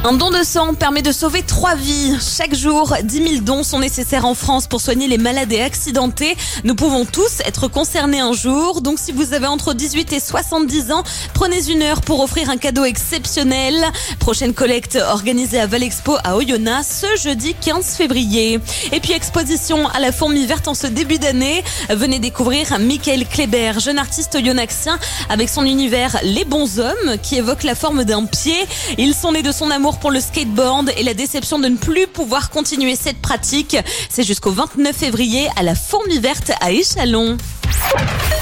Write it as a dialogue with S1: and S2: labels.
S1: Un don de sang permet de sauver 3 vies. Chaque jour, 10 000 dons sont nécessaires en France pour soigner les malades et accidentés. Nous pouvons tous être concernés un jour. Donc si vous avez entre 18 et 70 ans, prenez une heure pour offrir un cadeau exceptionnel. Prochaine collecte organisée à Valexpo à Oyonnax ce jeudi 15 février. Et puis exposition à la Fourmi Verte en ce début d'année. Venez découvrir Michael Kléber, jeune artiste oyonnaxien avec son univers Les Bons Hommes qui évoque la forme d'un pied. Ils sont nés de son amour pour le skateboard et la déception de ne plus pouvoir continuer cette pratique. C'est jusqu'au 29 février à la Fourmi Verte à Échallens.